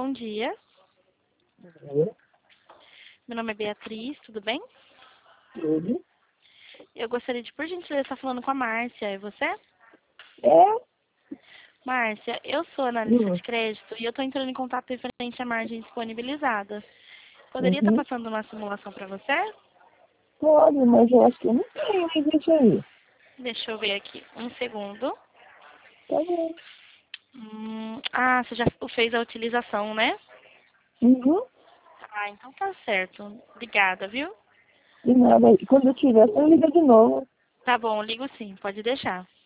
bom dia. É, Meu nome é Beatriz, tudo bem? tudo. Eu gostaria de, por gentileza, estar falando com a Márcia. É você? É, Márcia, eu sou analista uhum, de crédito e eu estou entrando em contato referente à margem disponibilizada. Poderia estar uhum. passando uma simulação para você? Pode, mas eu acho que eu não tenho mais isso aí. Deixa eu ver aqui. Um segundo. Tá bom. Você já fez a utilização, né? Uhum. Ah, então tá certo. Obrigada, viu? De nada. E quando eu tiver, você liga de novo. Tá bom, ligo sim, pode deixar.